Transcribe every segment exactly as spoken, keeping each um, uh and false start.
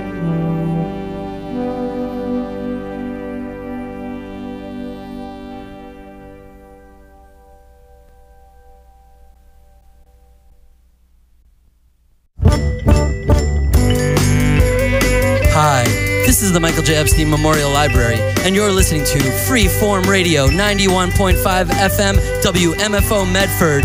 Hi, this is the Michael J. Epstein Memorial Library, and you're listening to Freeform Radio, ninety-one point five F M, W M F O Medford.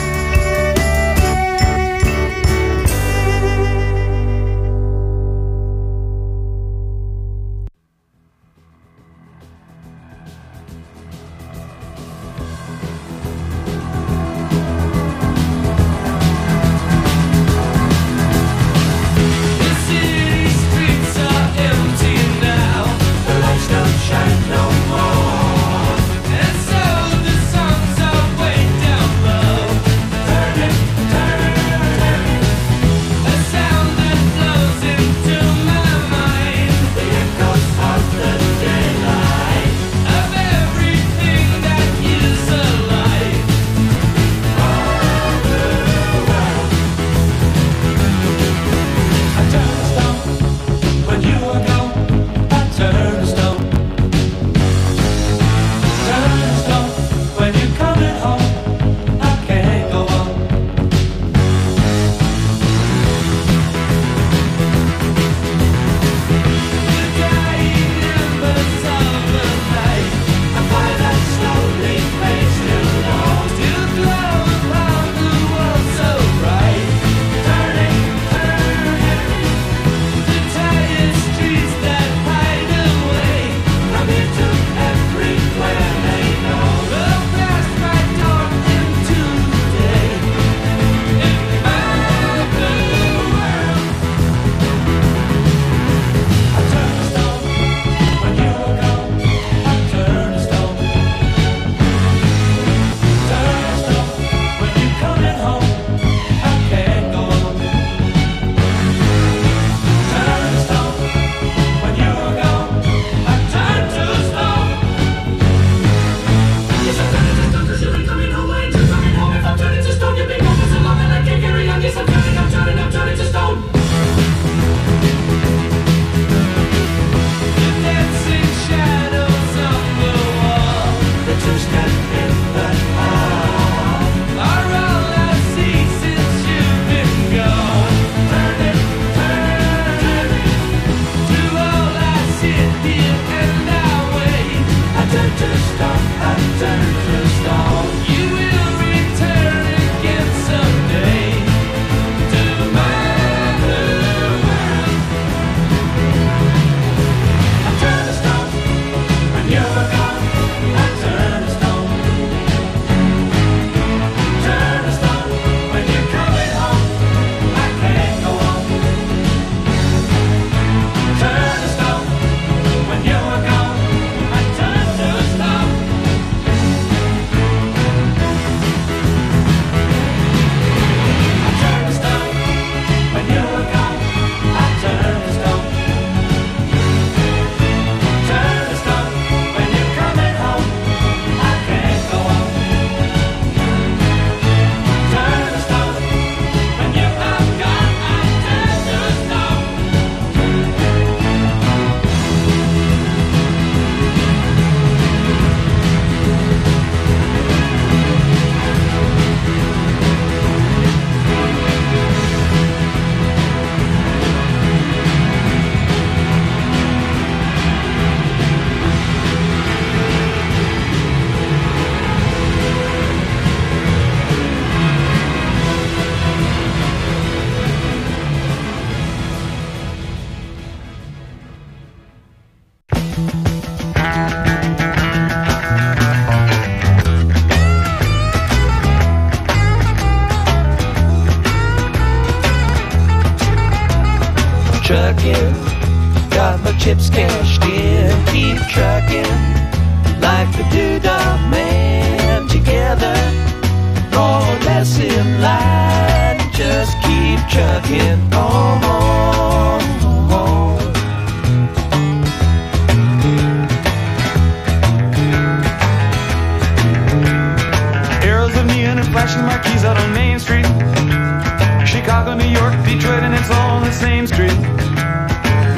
trucking, got my chips cashed in, keep trucking, like the Doodah Man, together, more or less in line, just keep trucking on, on, on. Arrows of neon and flashing marquees out on Main Street, Chicago, New York, Detroit, and it's all on the same street.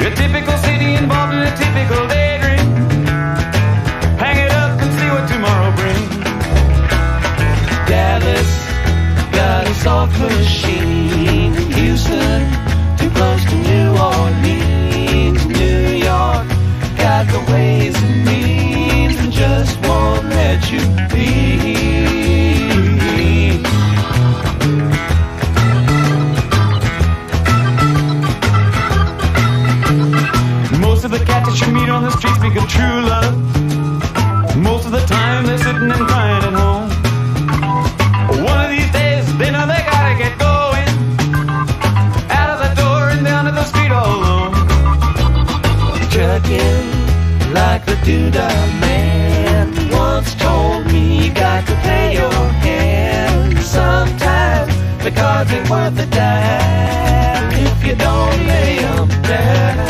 that you meet on the street speak of true love. Most of the time they're sitting and crying at home. One of these days they know they gotta get going, out of the door and down to the street all alone. Trucking like the doodah man once told me, you got to pay your hand. Sometimes the cards ain't worth a dime if you don't lay 'em down.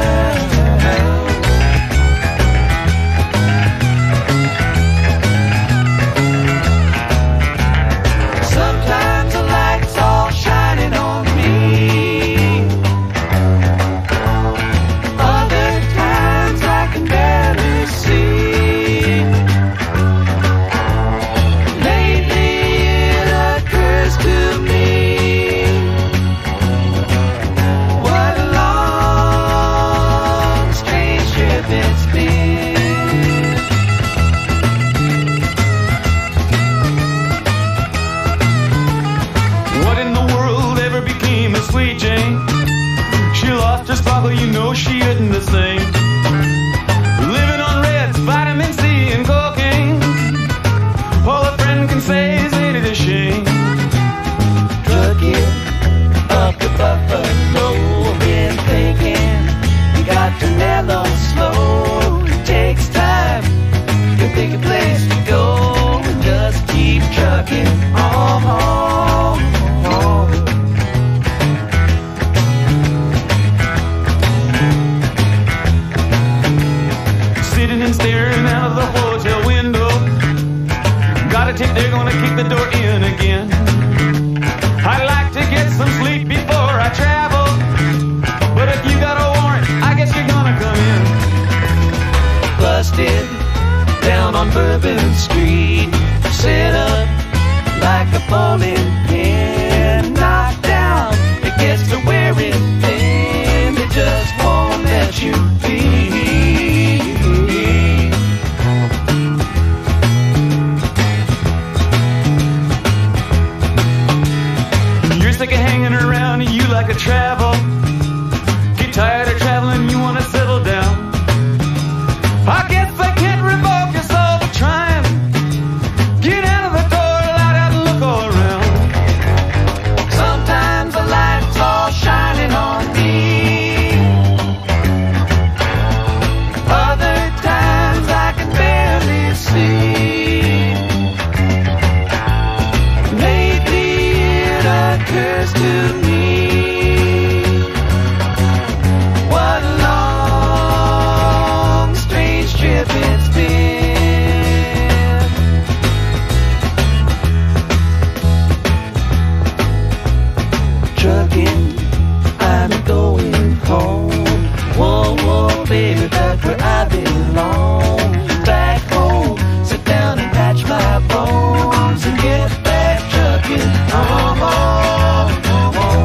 Sometimes the light's all shining on me, other times I can barely see. Lately it occurs to me, what a long, strange trip it's been. What in the world ever became of Sweet Jane? She lost her sparkle, you know she isn't the same. Living on reds, vitamin C and cocaine. All a friend can say is ain't it a shame? Trucking up the Buffalo, been thinking you got to mellow slow. It takes time to pick a place to go and just keep trucking on. Sitting and staring out of the hotel window, got a tip they're gonna kick the door in again. I'd like to get some sleep before I travel, but if you got a warrant, I guess you're gonna come in. Busted down on Bourbon Street, set up like a bowling pin, knocked down, it gets to wearing thin, it just won't let you be. You're sick of hanging around and you like to travel, get tired of traveling, you wanna settle down. I guess I can't revoke your soul for trying. Get out of the door, light out and look all around. Sometimes the light's all shining on me, other times I can barely see. Lately it occurs to me, what a long, strange trip it's been. Trucking, I'm going home. Whoa, whoa, baby, back where I belong. Back home, sit down and patch my bones and get back trucking. Oh, oh, oh, oh.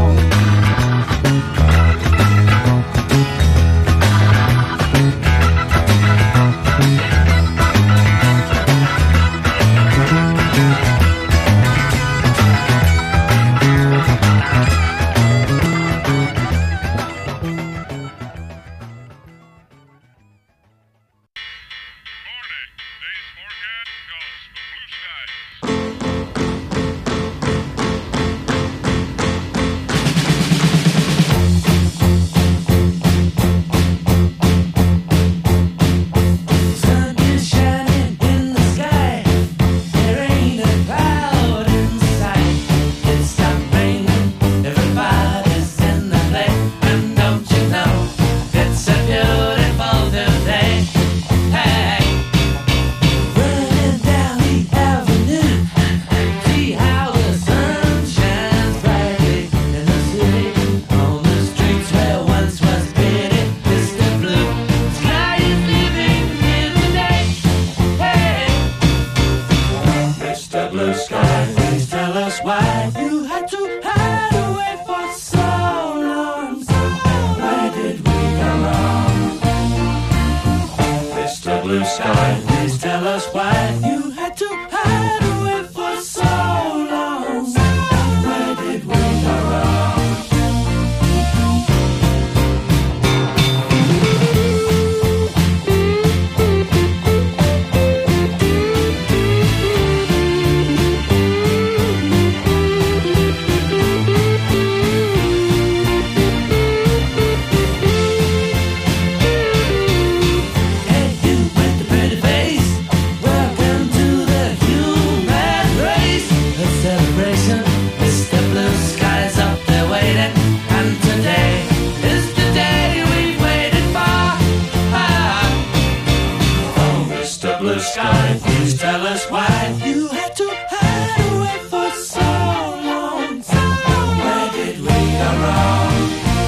sky. Please tell us why you had to hide away for so long. So long. Where did we go wrong?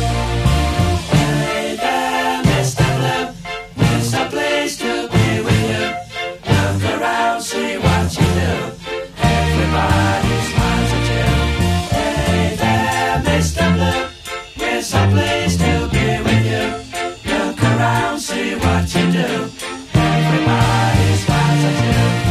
Hey there, Mister Blue, there's a place to be with you. Look around, see what you do. Everybody smiles at you. Hey there, Mister Blue, there's a place to be with you. Look around, see what you do. Everybody smiles at you.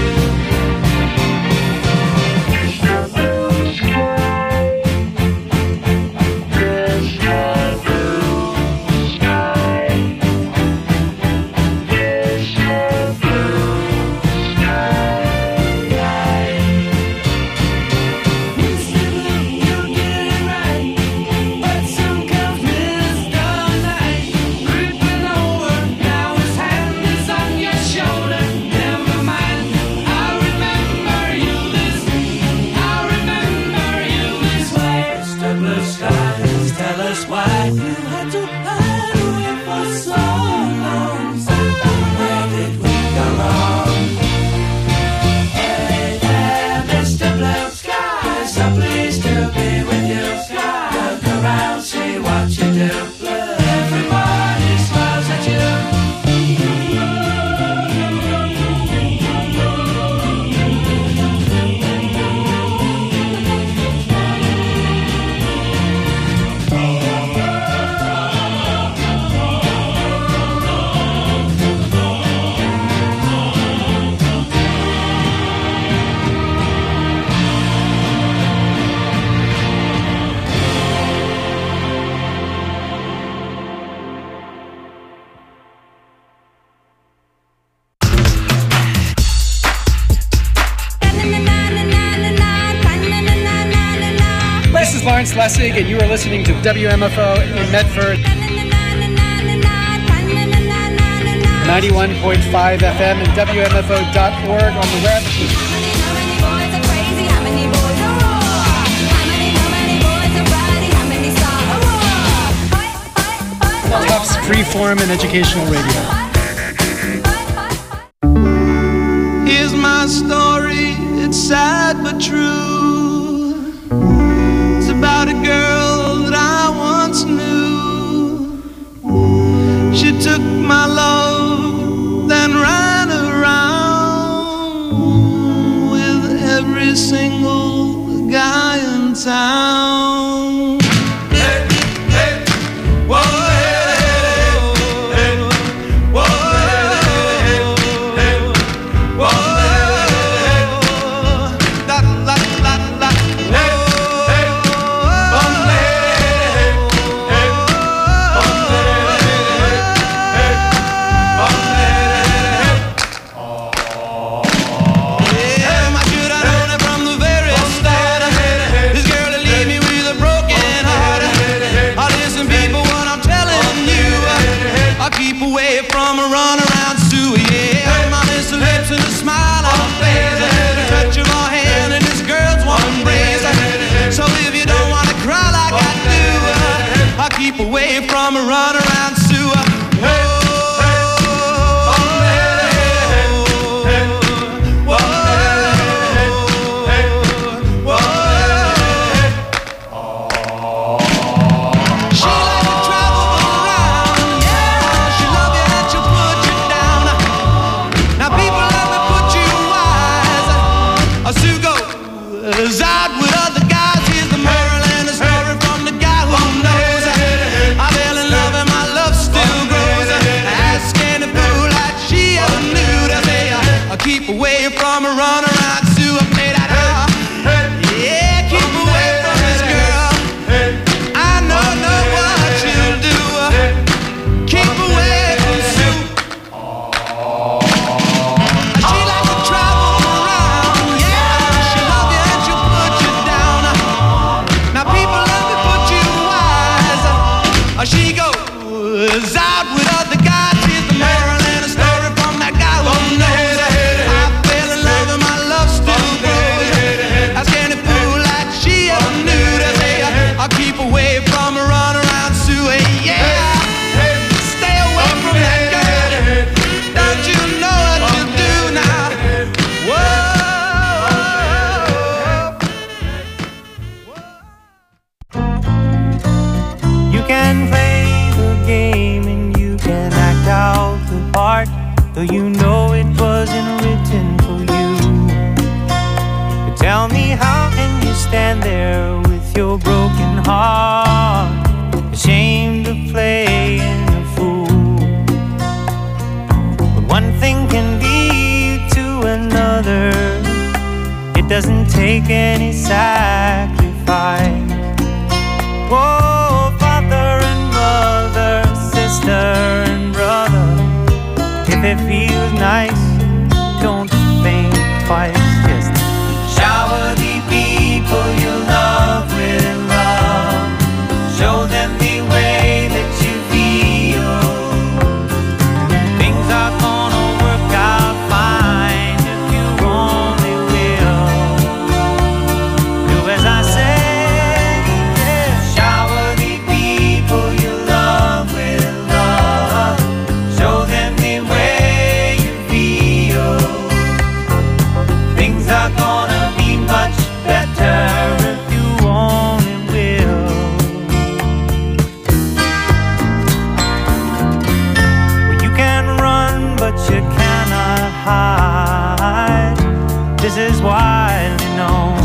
Lessig, and you are listening to W M F O in Medford, ninety-one point five F M and W M F O dot org on the web. Tufts Freeform and Educational Radio. Here's my story, it's sad but true. About a girl that I once knew. She took my love, then ran around with every single guy in town. Hey, hey, whoa, hey, hey, whoa, hey, hey, whoa, hey, la, la, la, la, hey. Away from a runaround Sue, yeah. My Mister Lips and a smile on her face, a touch of her hand and this girl's one embrace. So if you don't want to cry like I do, I'll keep away from a runaround Sue. Out with other guys, here's the moral and the story from the guy who knows. I fell in love. though you know it wasn't written for you. But tell me, how can you stand there with your broken heart, ashamed of playing a fool? But one thing can lead to another. It doesn't take any sacrifice. Oh, father and mother, sister and brother, if it feels nice, don't think twice. Just shower the people you love with love. Show them the way that you feel. Things are gonna work out fine if you only will. Do as I say. This is widely known.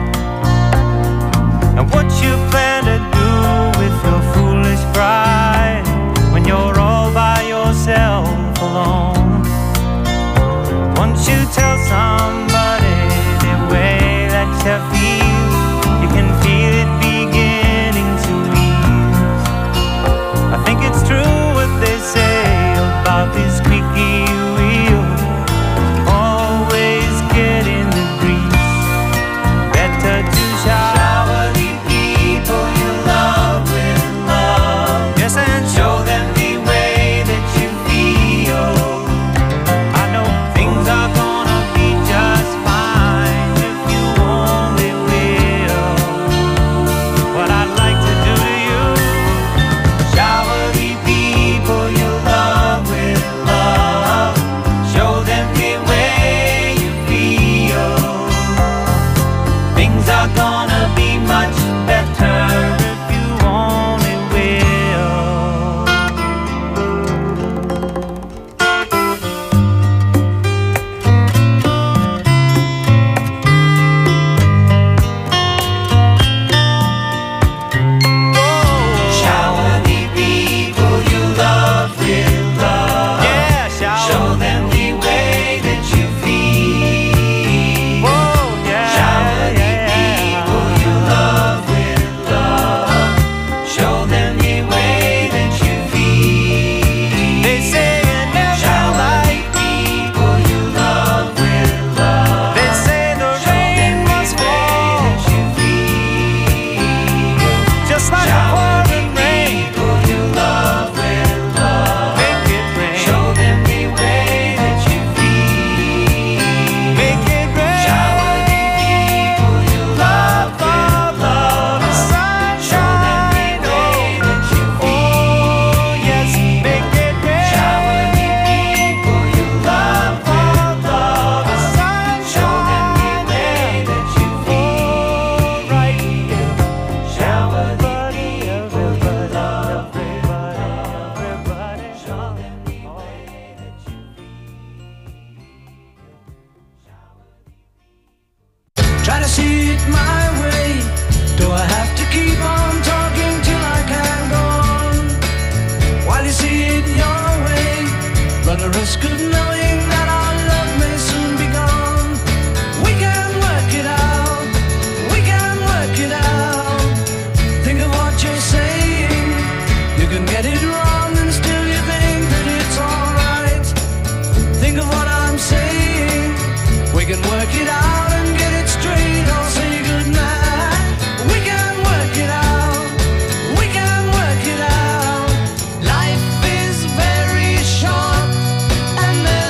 And what you plan to do with your foolish pride when you're all by yourself alone? Once you tell somebody the way that you feel, you can feel it beginning to ease. I think it's true what they say about this squeaky wheel. Always get in the grease. Better to shower the people you love with love. Yes, and show them the way that you feel. I know things are gonna be just fine if you only will. What I'd like to do to you, shower the people you love with love. Show them the way you feel. Things are gonna be much better if you only will. Shower the people you love with love. Yeah, shower. Show them the way that you feel. Oh, yeah. Shower the people you love with love. Show them the way that you feel. They say you never shower the people you love with love. They say the rain must fall. That you feel. Just like a pouring rain. People you love with love. Make it rain. Show them the way that you feel. Make it rain. Shower the people you love with love. The sunshine. Show them the way that you feel. Oh, yes, make it rain. Shower the people you love with love. The sunshine. Show them the way that you feel. Right here. Shower the people you love with love. Everybody. Show them the way that you Try to see it my way. Do I have to keep on talking till I can go on? While you see it your way, run the risk of knowing that our love may soon be gone. We can work it out. We can work it out. Think of what you're saying. You can get it wrong and still you think that it's alright. Think of what I'm saying. We can work it out and get it straight. I'll say goodnight. We can work it out. We can work it out. Life is very short and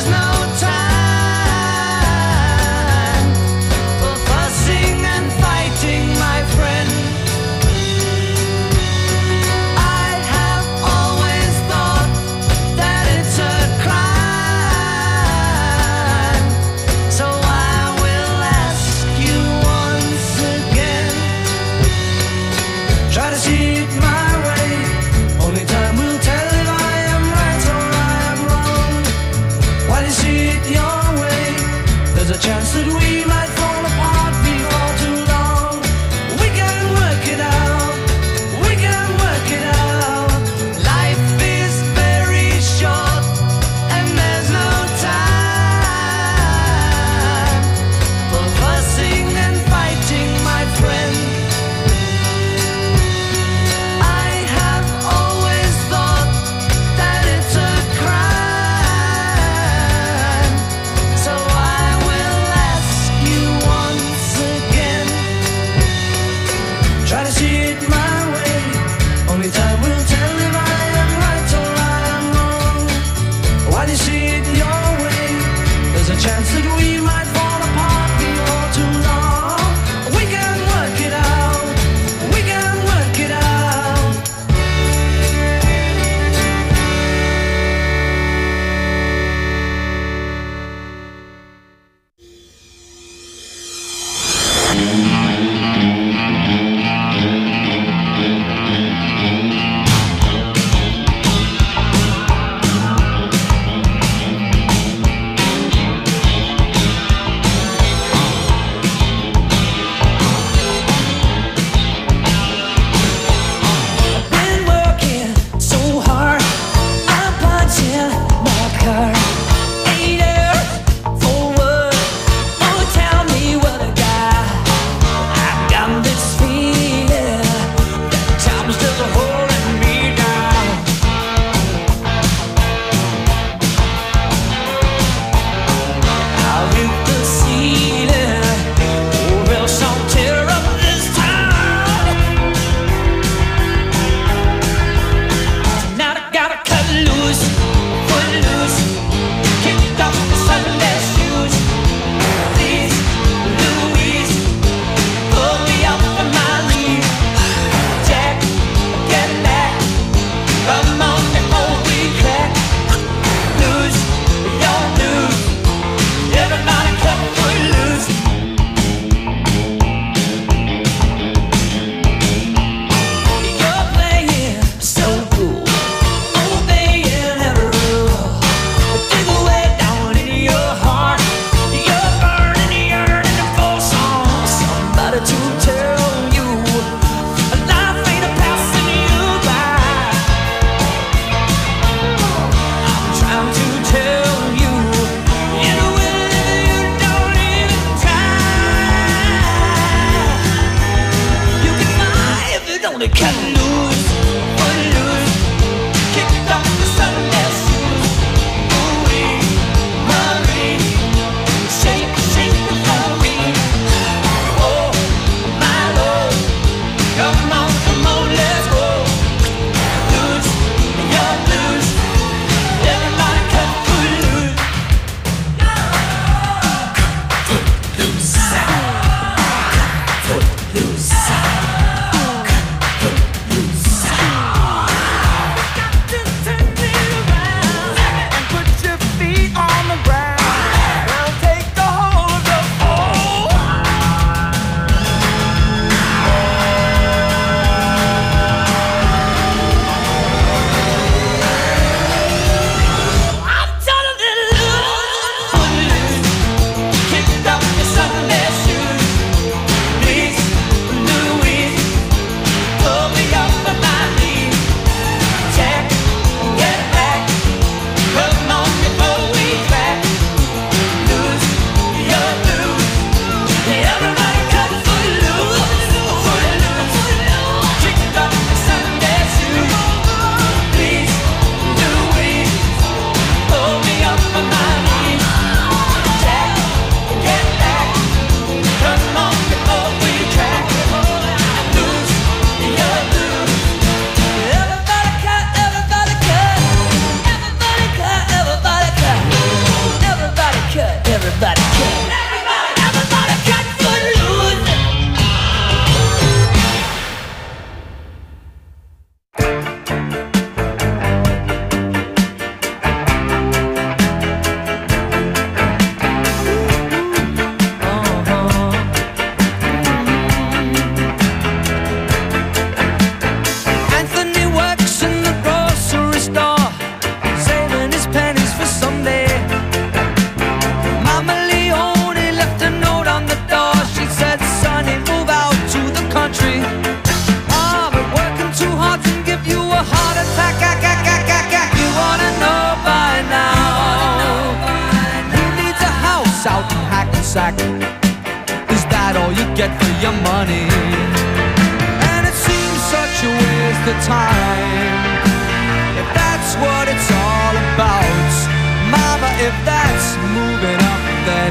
sack. Is that all you get for your money? And it seems such a waste of time. If that's what it's all about, mama, if that's moving up, then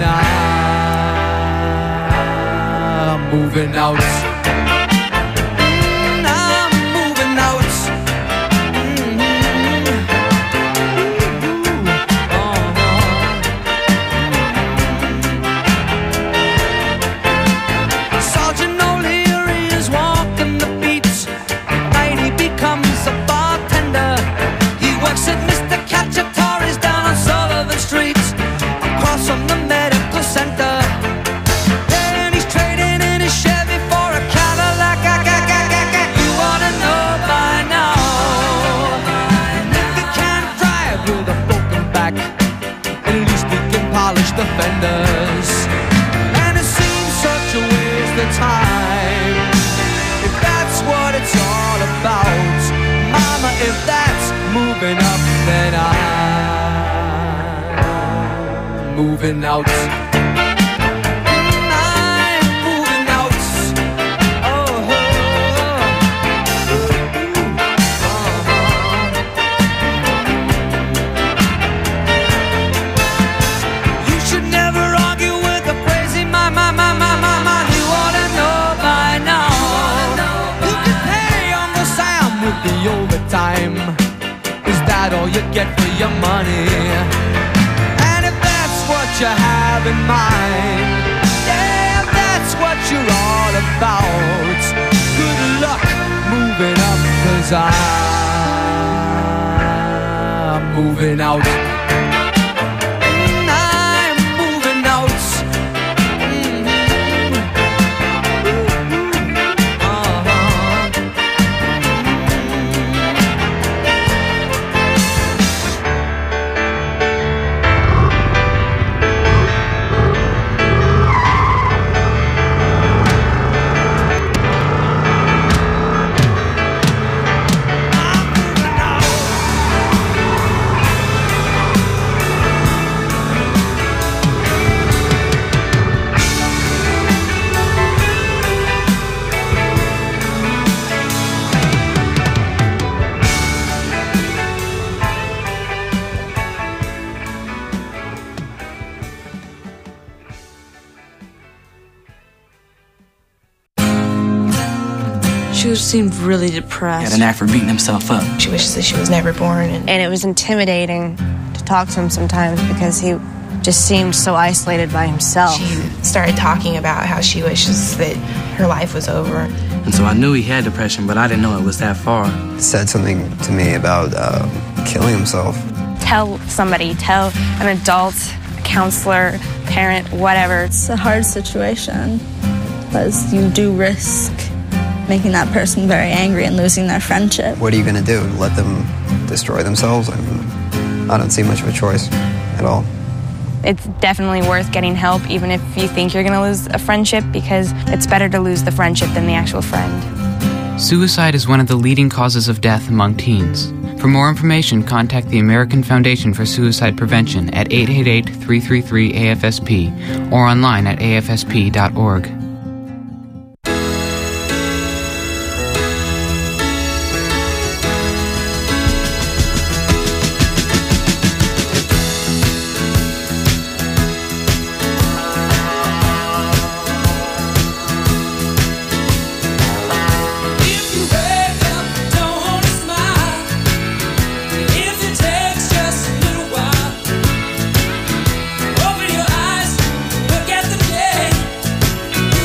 I'm moving out. The fenders, and it seems such a waste of time. If that's what it's all about, mama, if that's moving up, then I'm moving out. Time. Is that all you get for your money? And if that's what you have in mind, yeah, if that's what you're all about, good luck moving up, 'cause I'm moving out. She seemed really depressed. He had a knack for beating himself up. She wishes that she was never born. And, and it was intimidating to talk to him sometimes because he just seemed so isolated by himself. She started talking about how she wishes that her life was over. And so I knew he had depression, but I didn't know it was that far. He said something to me about uh, killing himself. Tell somebody, tell an adult, a counselor, parent, whatever. It's a hard situation because you do risk making that person very angry and losing their friendship. What are you going to do? Let them destroy themselves? I mean, I don't see much of a choice at all. It's definitely worth getting help, even if you think you're going to lose a friendship, because it's better to lose the friendship than the actual friend. Suicide is one of the leading causes of death among teens. For more information, contact the American Foundation for Suicide Prevention at eight eight eight, three three three, A F S P or online at A F S P dot org. Open your eyes, look at the day.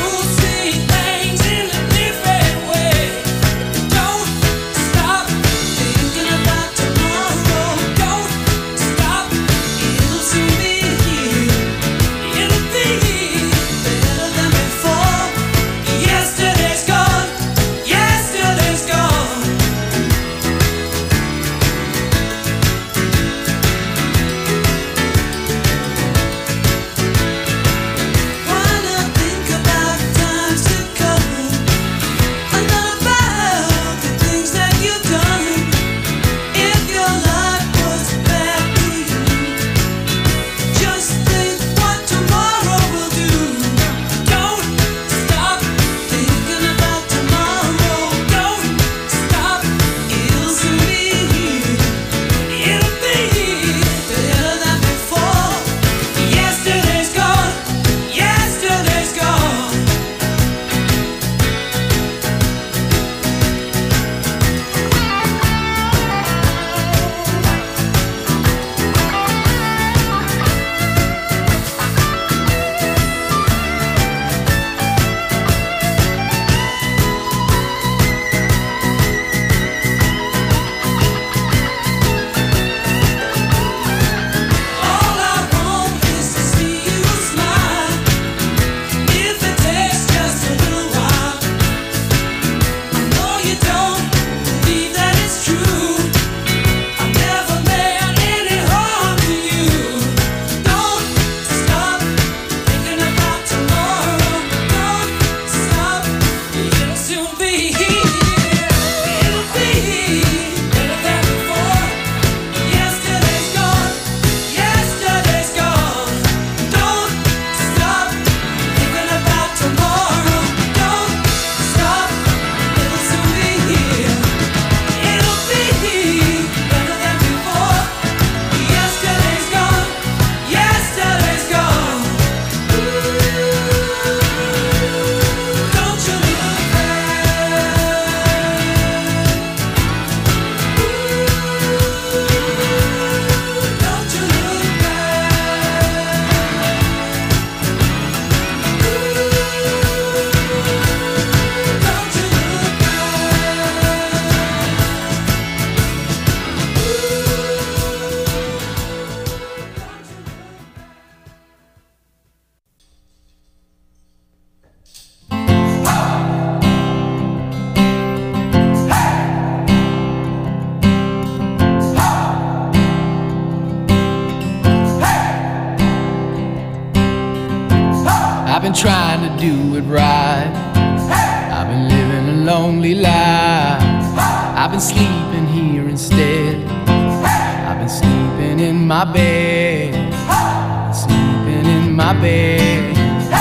I've been trying to do it right. I've been living a lonely life. I've been sleeping here instead. I've been sleeping in my bed. Sleeping in my bed.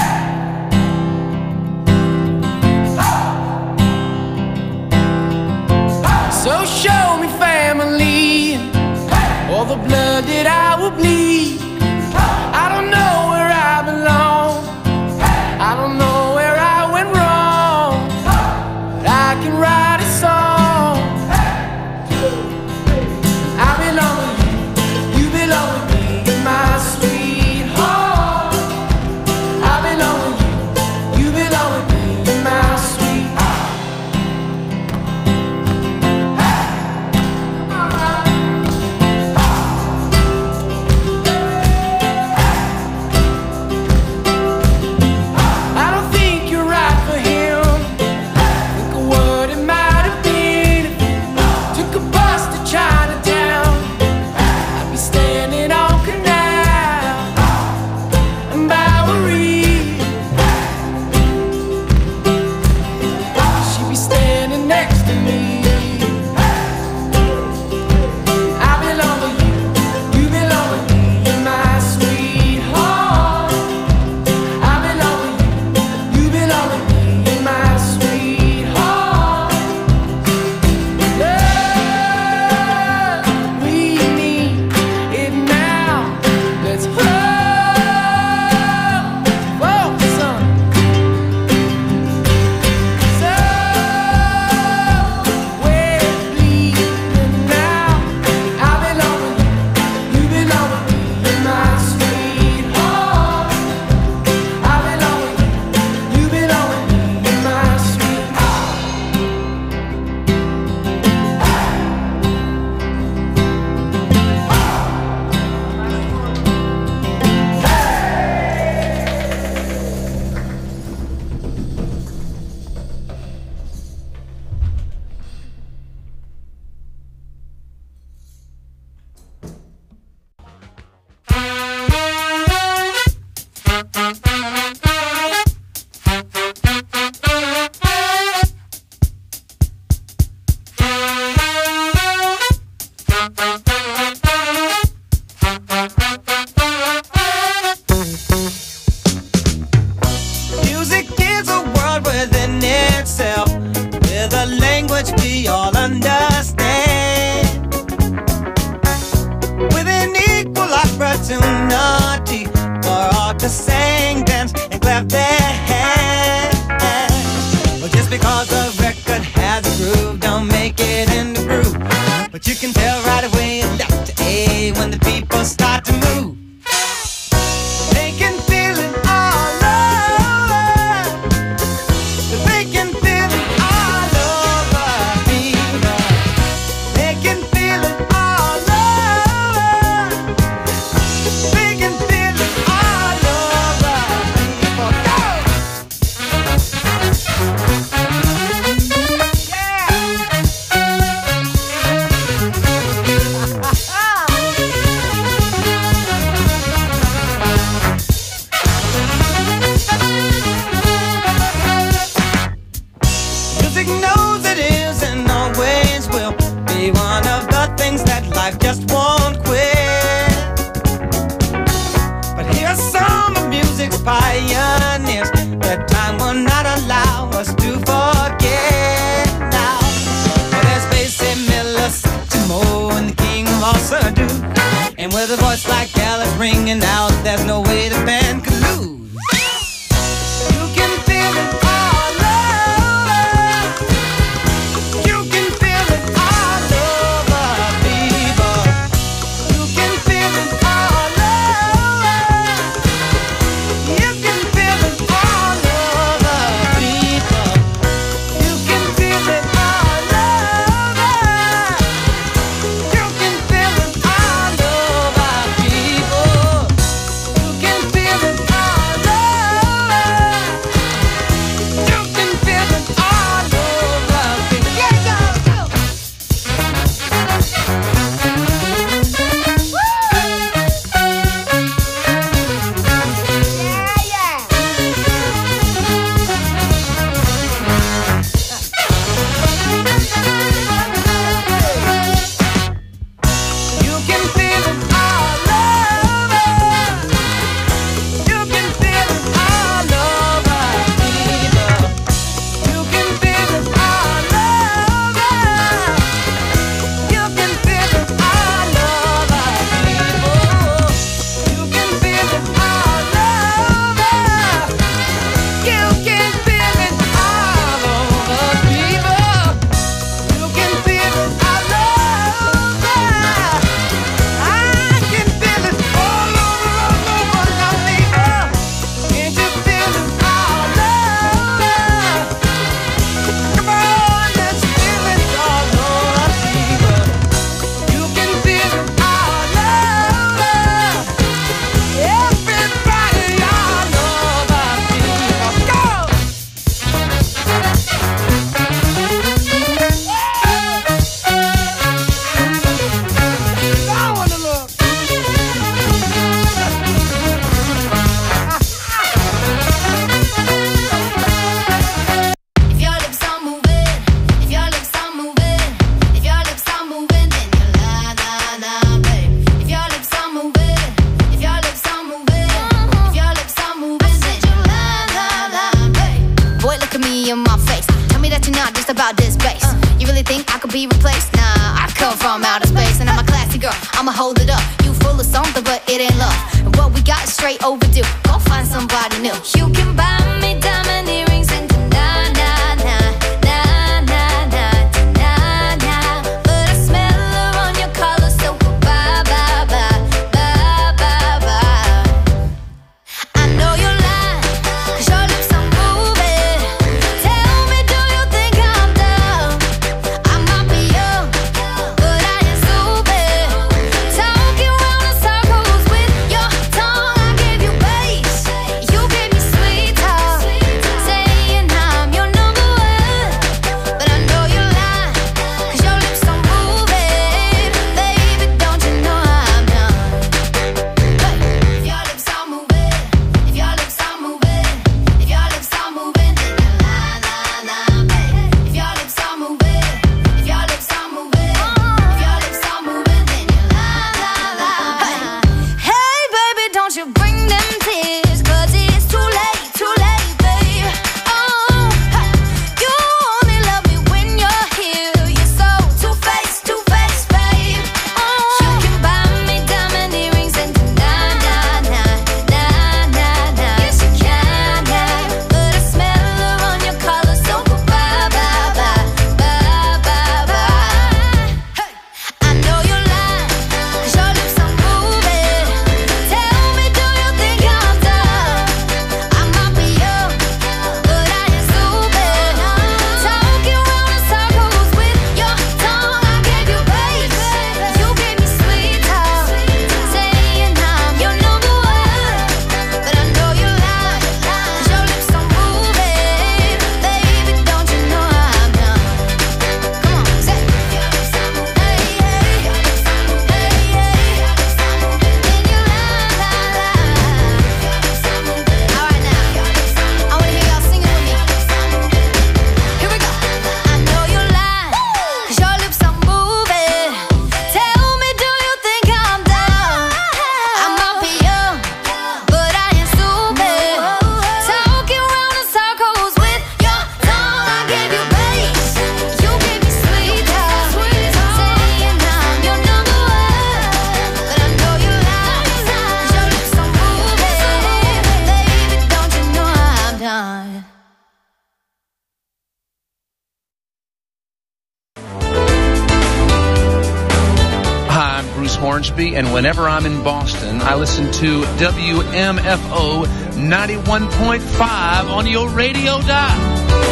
So show me family, all the blood that I will bleed. I don't know where I belong. I don't know where I went wrong. But I can write a song. I belong with you, you belong with me, my sweetheart. I belong with you, you belong with me, my sweetheart. I don't think you're right for him. Think of what it might have been if you took a bus to Chinatown. I'd be standing on Canal and Bowery. She'd be standing next to me. I belong with you, you belong with me, you're my sweetheart. I belong with you, you belong with me, you're my sweetheart. Love, we need it now. Let's hold for some. So we're bleeding now. I belong with you, you belong with me, you're my sweetheart. I belong with you, you belong with me, you're my sweetheart. Music is a world within itself, with a language we all understand, with an equal opportunity for all to sing, dance, and clap their hands. Well, just because a record has a groove, don't make it in the groove. But you can tell right away left to A when the people start to move. They can feel it all over. They can feel it all over people. They can feel it all over. They can feel it all over people. Go! Music knows it is and always will be one of the things that life just won't quit. But here's some of music's pioneers that time will not allow us to forget now. Well, there's Basie Miller, Satchmo, and the king of all Surdo. And with a voice like Alice ringing out, there's no way the band could lose. You can feel it all over. You can feel it all over, people. You can feel it all over. You can feel it all over, people. You can feel it all over. You can feel it all over, people. You can feel it all over. You can feel it all over, people. Yeah, go, go. Woo! really think I could be replaced? Nah, I come from outer space, and I'm a classy girl, I'ma hold it up. You full of something, but it ain't love. And what we got is straight overdue. Go find somebody new. You can buy me diamond earrings and na na na na na na na na, but I smell her on your collar, so bye bye bye bye bye bye. I know you're lying, 'cause your lips are moving. Tell me, do you think I'm dumb? I might be young, but I ain't stupid. Talking round in circles with your tongue. I gave you bass, you gave me sweet talk, saying I'm your number one. But I know you're lying, 'cause your lips are moving. Baby, don't you know I'm done? If your lips are moving, if your lips are moving, if your lips are moving, then you lie, lie, lie, baby. If your lips are moving, if your lips are moving, if your lips are moving, then you lie, lie, lie, baby. Hey, baby, don't you bring them tears, 'cause it's too late, too late, babe. Oh, hey, you only love me when you're here. You're so two-faced, two-faced, babe. Oh, you can buy me diamond earrings and na na na na na na. Yes, you can, yeah. But I smell her on your collar, so bye bye bye bye bye bye. Hey, I know you're lying, 'cause your lips are moving. Tell me, do you think I'm dumb? I might be young, but I ain't stupid. Talking round in circles with your tongue. I gave you bass, you gave me sweet talk, saying I'm your number one. But I know you're lying, 'cause your lips are moving. Baby, don't you know I'm done? Come on, say it. Your lips are moving, hey, hey. Your lips are moving, hey, hey. Your lips are moving, then you lie, lie, lie. Your lips are moving. All right now, I wanna hear y'all singing with me. Here we go. I know you're lying, 'cause your lips are moving. Tell me, do you think I'm dumb? I might be young, but I ain't stupid. Talking round in circles with your tongue. I gave you bass, you gave me sweet talk, saying I'm your number one. But I know you're lying, 'cause your lips are moving. Baby, don't you know I'm done? Hi, I'm Bruce Hornsby, and whenever I'm in Boston, I listen to W M F O ninety-one point five on your radio dial.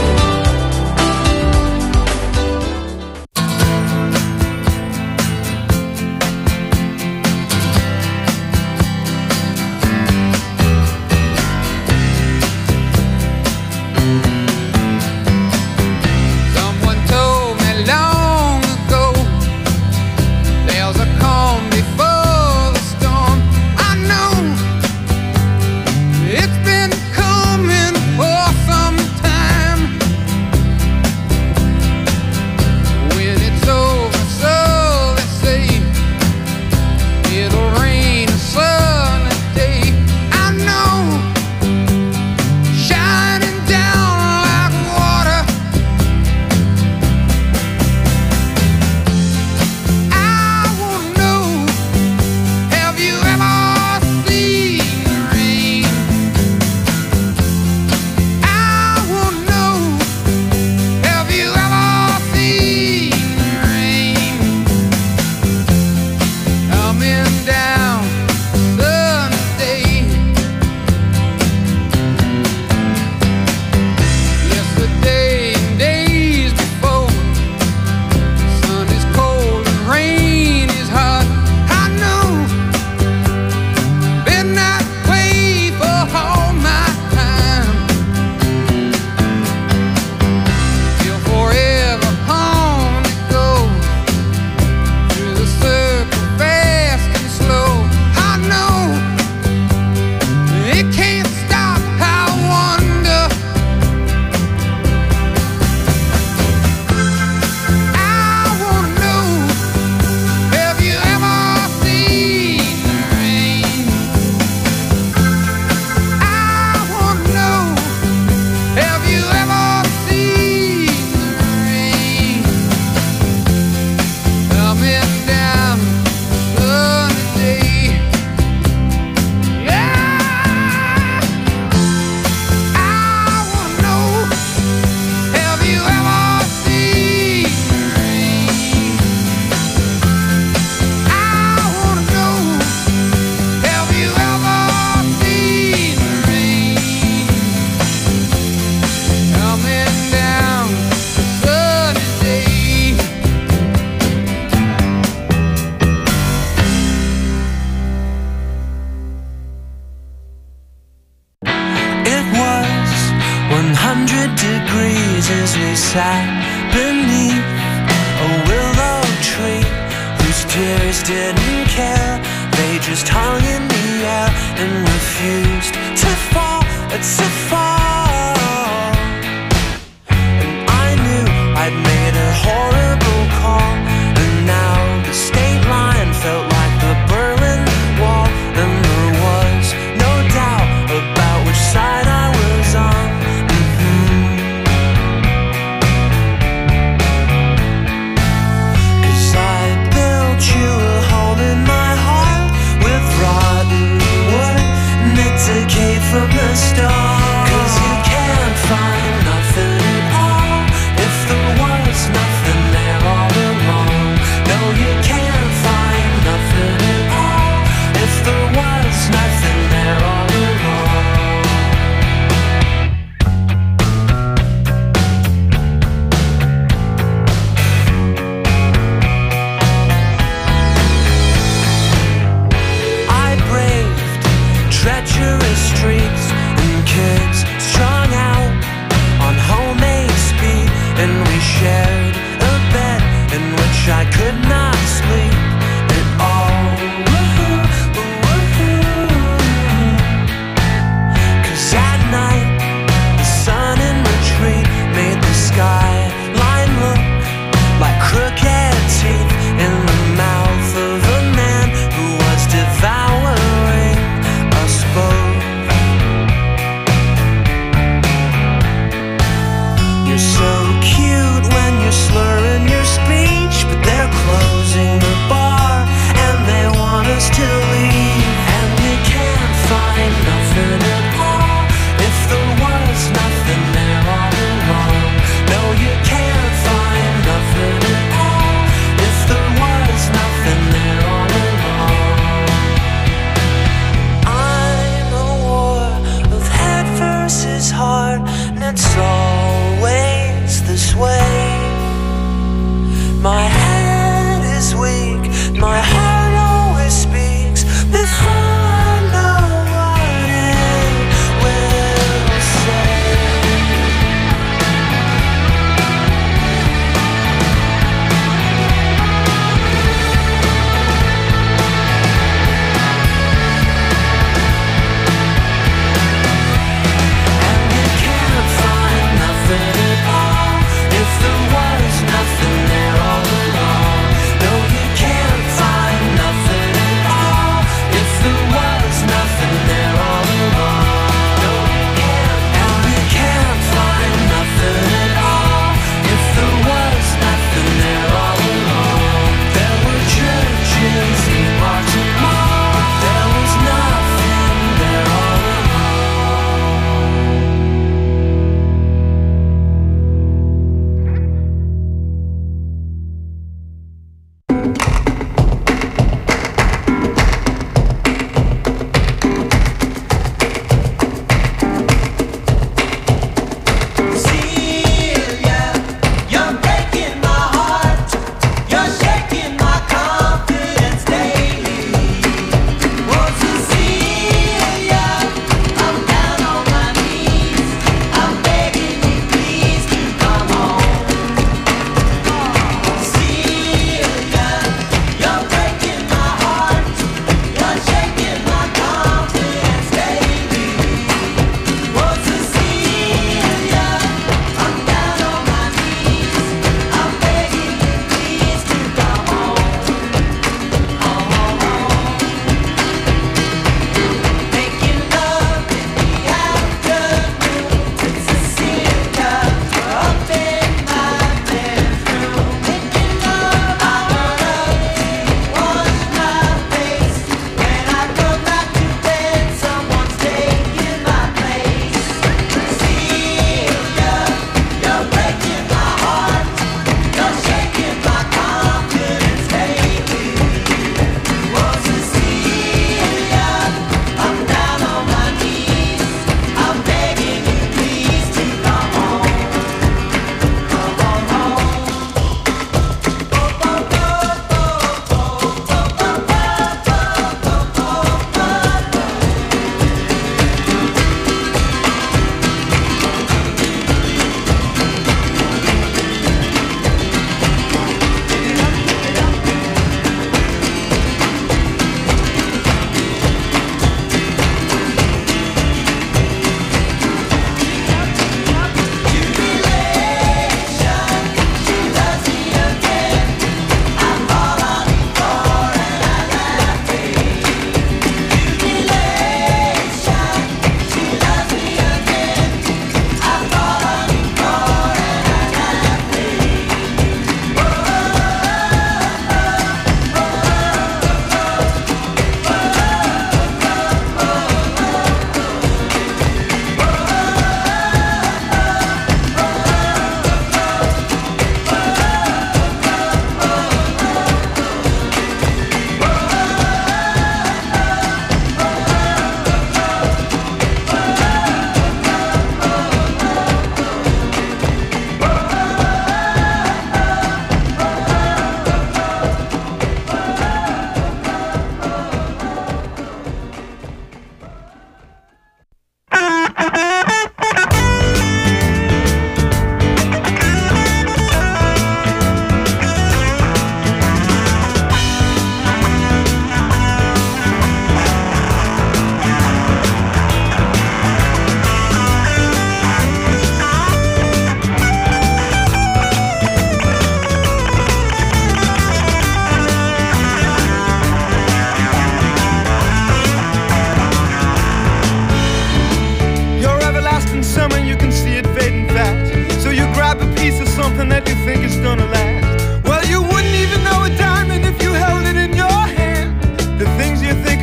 Someone told me long ago there's a calm before the storm. I know it's been coming for some time. years we sat beneath a willow tree whose tears didn't care. They just hung in the air and refused to fall, to fall. And I knew I'd made a horrible call, and now the state line felt like the Berlin Wall, and there was no doubt about which side I was on. Mm-hmm. 'Cause I built you a home in my heart with rotten wood, and it decayed from the start. 'Cause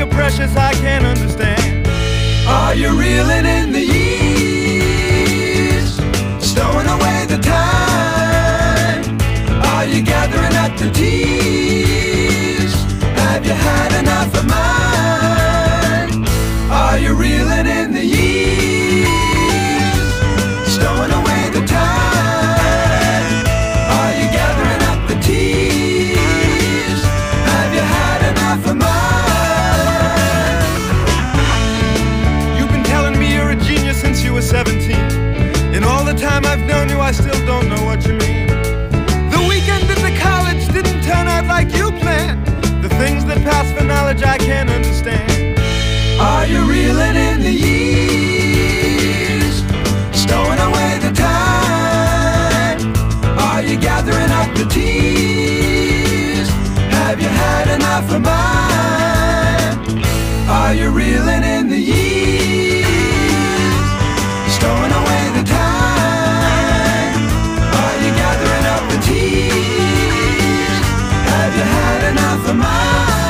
you're precious, I can't understand. Are you reeling in the years, stowing away the time? Are you gathering up the tears? Have you had enough of mine? Are you reeling in the years, stowing away the time? Are you gathering up the tears? Have you had enough of mine? You've been telling me you're a genius since you were seventeen. In all the time I've known you, I still don't know what you mean. The weekend at the college didn't turn out like you planned. The things that pass for knowledge I can't understand. Are you reeling in the years, stowing away the time? Are you gathering up the tears? Have you had enough of mine? Are you reeling in the years, stowing away the time? Are you gathering up the tears? Have you had enough of mine?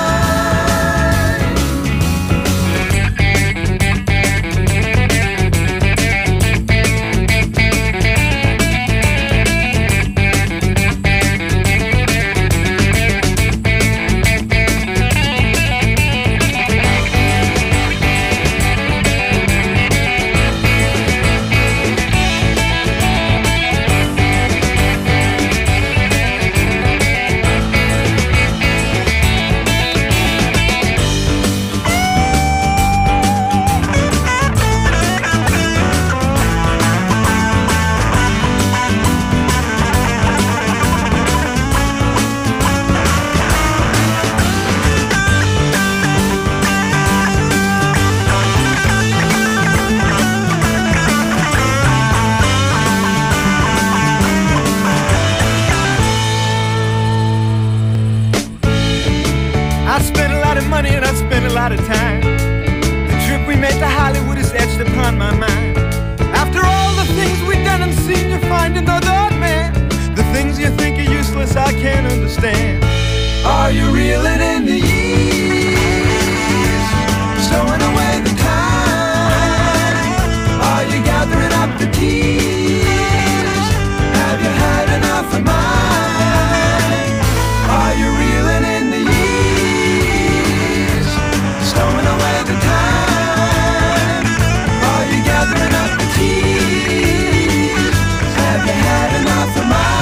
Out of time. The trip we made to Hollywood is etched upon my mind. After all the things we've done and seen, you find another man. The things you think are useless, I can't understand. Are you reeling in the years, stowing away the time? Are you gathering up the tears? Have you had enough of mine? Are you reeling in the years, stowing away the time? Are you gathering up the tears? Have you had enough of mine?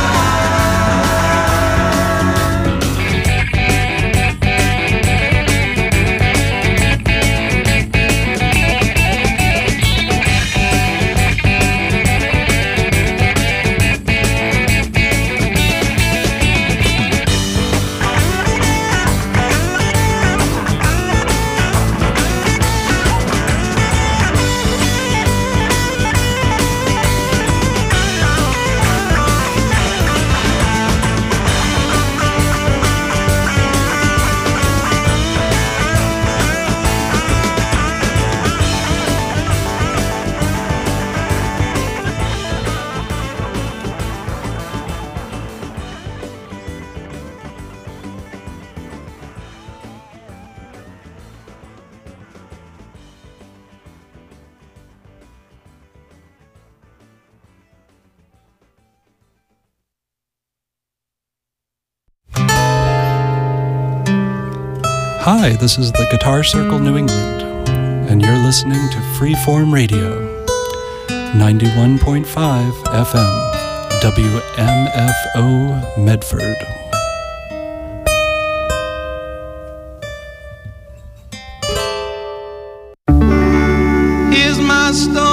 Hi, this is the Guitar Circle New England, and you're listening to Freeform Radio, ninety-one point five F M, W M F O Medford. Here's my story.